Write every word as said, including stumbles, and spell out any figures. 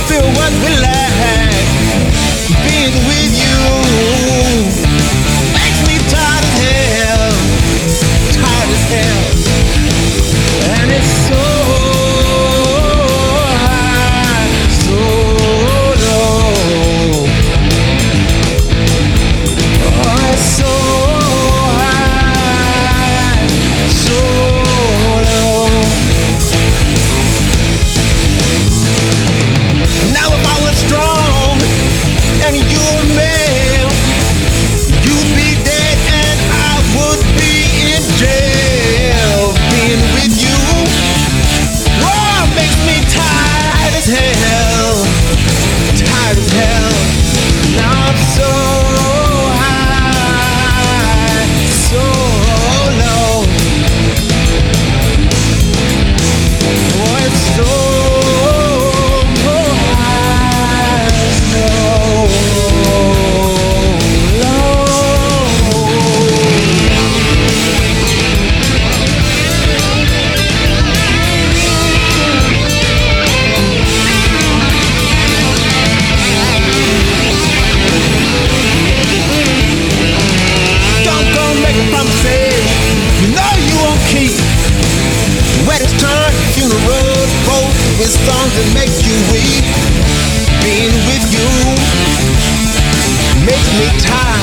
feel what we lack. Being with you makes me tired as hell, tired as hell, and it's so high, so low. Oh, it's so high, so low. Now if I was strong and you were male, you'd be dead and I would be in jail. Being with you, oh, makes me tired as hell, tired as hell. Now I'm so high, so low. Oh, it's so funerals, quotes with songs that make you weep. Being with you makes me tired.